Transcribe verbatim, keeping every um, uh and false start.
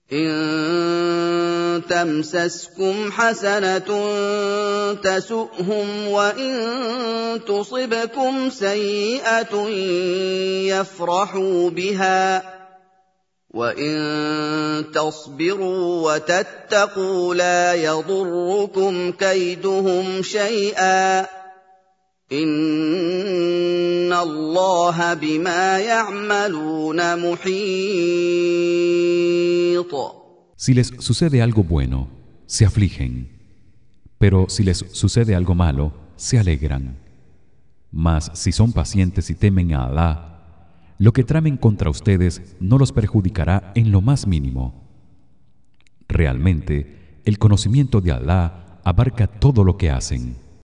إن تمسسكم حسنة تسؤهم وإن تصبكم سيئة يفرحوا بها وإن تصبروا وتتقوا لا يضركم كيدهم شيئا إن الله بما يعملون محيط. Si les sucede algo bueno, se afligen, pero si les sucede algo malo, se alegran. Mas si son pacientes y temen a Alá, lo que tramen contra ustedes no los perjudicará en lo más mínimo. Realmente, el conocimiento de Alá abarca todo lo que hacen.